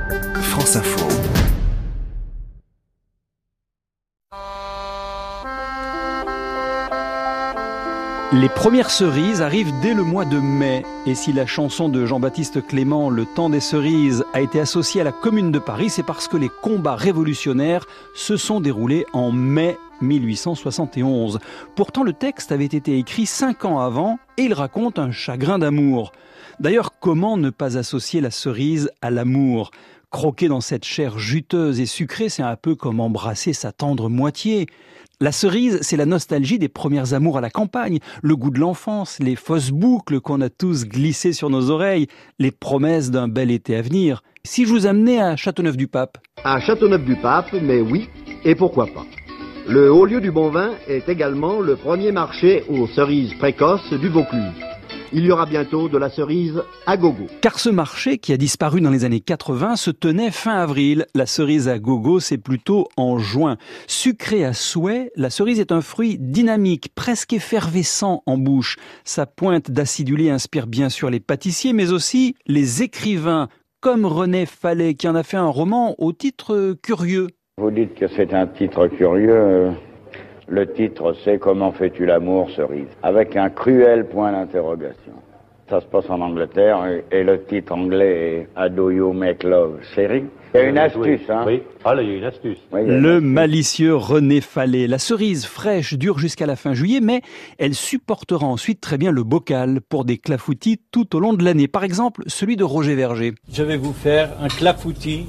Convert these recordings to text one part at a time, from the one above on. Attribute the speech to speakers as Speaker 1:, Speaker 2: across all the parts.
Speaker 1: France Info.
Speaker 2: Les premières cerises arrivent dès le mois de mai. Et si la chanson de Jean-Baptiste Clément, Le temps des cerises, a été associée à la Commune de Paris, c'est parce que les combats révolutionnaires se sont déroulés en mai 1871. Pourtant, le texte avait été écrit 5 ans avant et il raconte un chagrin d'amour. D'ailleurs, comment ne pas associer la cerise à l'amour ? Croquer dans cette chair juteuse et sucrée, c'est un peu comme embrasser sa tendre moitié. La cerise, c'est la nostalgie des premières amours à la campagne, le goût de l'enfance, les fausses boucles qu'on a tous glissées sur nos oreilles, les promesses d'un bel été à venir. Si je vous amenais à Châteauneuf-du-Pape ?
Speaker 3: À Châteauneuf-du-Pape, mais oui, et pourquoi pas. Le haut-lieu du bon vin est également le premier marché aux cerises précoces du Vaucluse. Il y aura bientôt de la cerise à gogo.
Speaker 2: Car ce marché, qui a disparu dans les années 80, se tenait fin avril. La cerise à gogo, c'est plutôt en juin. Sucrée à souhait, la cerise est un fruit dynamique, presque effervescent en bouche. Sa pointe d'acidulé inspire bien sûr les pâtissiers, mais aussi les écrivains, comme René Fallet, qui en a fait un roman au titre curieux.
Speaker 4: Vous dites que c'est un titre curieux. Le titre, c'est « Comment fais-tu l'amour, cerise ?» avec un cruel point d'interrogation. Ça se passe en Angleterre et le titre anglais est « How do you make love, chérie ?» Il y a une astuce, hein ?
Speaker 5: Oui, là, il y a une astuce.
Speaker 4: Oui,
Speaker 2: Le malicieux René Fallet. La cerise fraîche dure jusqu'à la fin juillet, mais elle supportera ensuite très bien le bocal pour des clafoutis tout au long de l'année. Par exemple, celui de Roger Verger.
Speaker 6: Je vais vous faire un clafoutis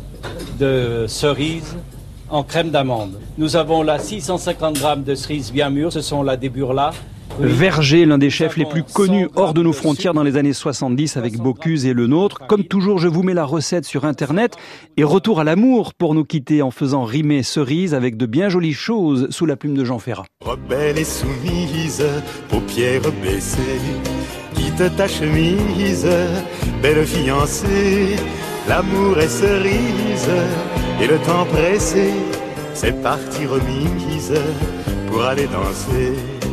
Speaker 6: de cerises en crème d'amande. Nous avons là 650 grammes de cerises bien mûres, ce sont là des burlas.
Speaker 2: Verger, l'un des chefs les plus connus hors de nos frontières dans les années 70 avec Bocuse et le nôtre. Comme toujours, je vous mets la recette sur Internet. Et retour à l'amour pour nous quitter en faisant rimer cerise avec de bien jolies choses sous la plume de Jean Ferrat.
Speaker 7: Rebelle et soumise, paupières baissées, quitte ta chemise, belle fiancée. L'amour est cerise et le temps pressé, c'est parti remise pour aller danser.